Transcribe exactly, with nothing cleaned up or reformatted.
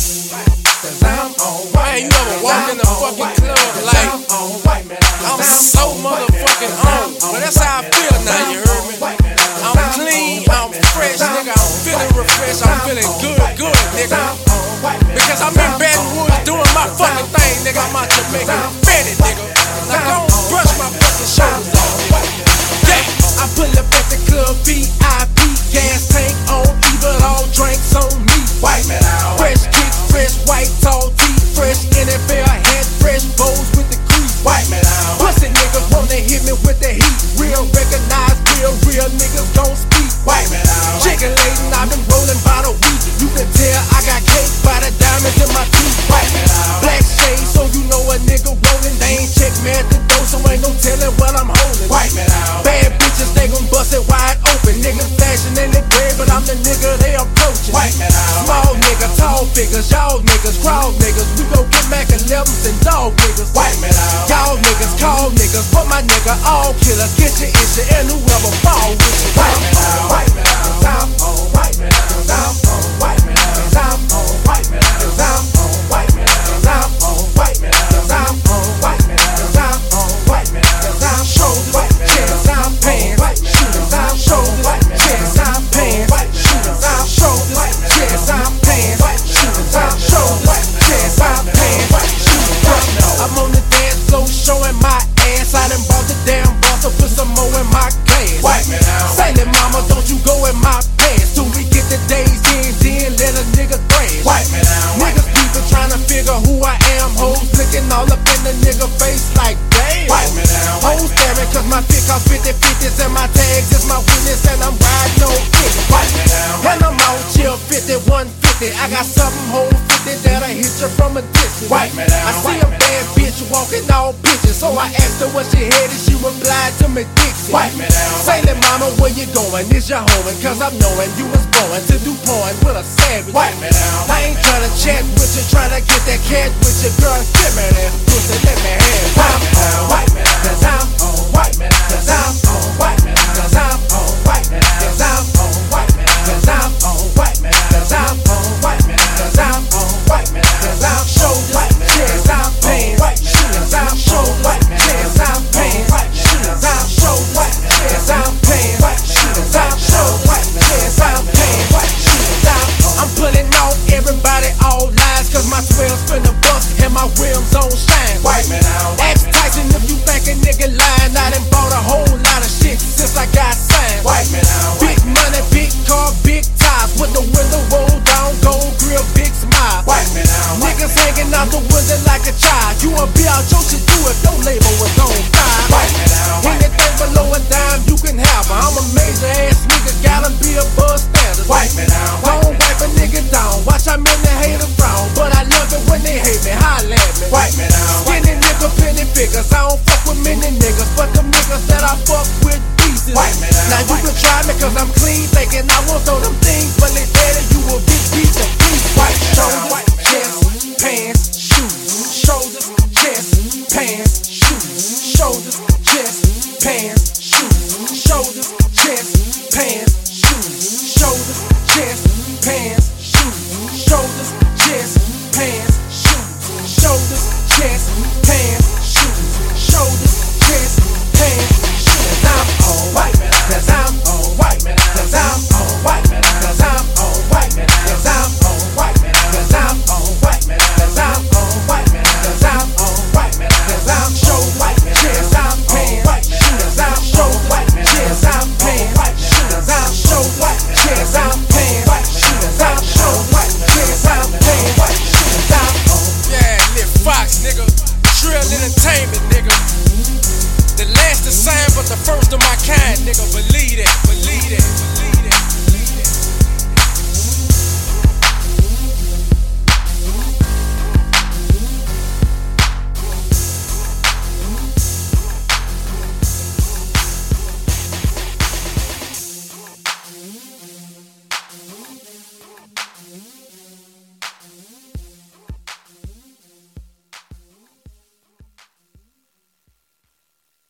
Cause I'm on white. Man, you ever walk in the fucking club like I'm so motherfucking on. But that's how I feel now, you heard me? I'm clean, I'm fresh, nigga. I'm feeling refreshed, I'm feeling good, good, nigga. Because I'm in Baton Rouge doing my fucking thing, nigga. I'm out here making Fetty, nigga. Now go brush my fucking shoulders off. Yeah, I pull up at the club, V I P, gas tank on, even all drinks on me. Fresh kicks, fresh white tall tee, fresh N F L hat, fresh bows with the crease. Pussy niggas wanna hit me with the heat. Real recognize, real, real niggas don't speak. Chicken laden, I've been rolling by the week. You can tell I got cake by the diamonds in my teeth. Black shades, so you know a nigga rolling. They ain't check me at the door, so ain't no telling what I'm holding. Bad bitches, they gon' bust it wide open. Niggas flashing in the grave, but I'm the nigga they approaching. Small nigga, tall figures, y'all niggas, crowd niggas. We gon' get Mac elevens and dog niggas. Y'all niggas, call niggas, but my nigga all killers. Get your issue and whoever fall with you. White man, white man, I'm on white man, I'm on white man, I'm on white man, I'm on white man, I'm on white man, I'm on white man, I'm on white man, I'm shoulders, chest, I'm pants, shooters, I'm shoulders, chest, I'm pants, shooters, I'm shoulders, chest, I'm pants, shooters, I'm shoulders, chest, I'm pants, shooters. I'm on the dance floor showing my ass. I done bought the damn boss, so put some more in my glass. Say it, mama, don't you go in my pants. Till we get the days in, then let a nigga thrash. Niggas people trying to figure who I am. Hoes looking all up in the nigga face like damn. Hoes staring cause my pick off fifty fifties and my tags is my witness and I'm riding on fifty. And I'm out here fifty-one fifty. I got something whole fifty that'll hit you from a distance. I see a bad bitch walking all bitches, so I asked her what she headed. She replied to me Dixie. Say that mama, where you going? Is your home? Cause I'm knowing you was born to do porn with a savage. I ain't tryna chat with you, tryna get that cat with your girl. Give me that pussy, let me have it. I'm white man, cause I'm on white man, cause I'm on white man, cause I'm on white man, cause I'm on white man, cause I'm on white man, cause I'm on white man, cause I'm on white man, cause I'm shoulders, chest, I'm pants, shooters, I'm shoulders, chest, I'm pants, shooters, I'm shoulders, chest, I'm pants, shooters, I'm shoulders, chest, I'm pants, shooters, I'm I'm pulling off everybody all lies, cause my twelve's finna bust and my rims on shine. Ask Tyson if you think a nigga lying. I done bought a whole lot of shit since I got signed. Big money, big car, big ties, with the window rolled down, gold grill, big smile. Niggas hanging out the window like a child. You wanna be out your shit, do it, don't label was on fire. Anything below a dime, you can have her. I'm a major ass nigga, gotta be above standards. Don't wipe a nigga down, watch how many haters frown. But I love it when they hate me, holla at me. Skinny nigga, penny figures, I don't fuck with many niggas, but them niggas that I fuck with pieces. Now you can try me cause I'm clean, thinking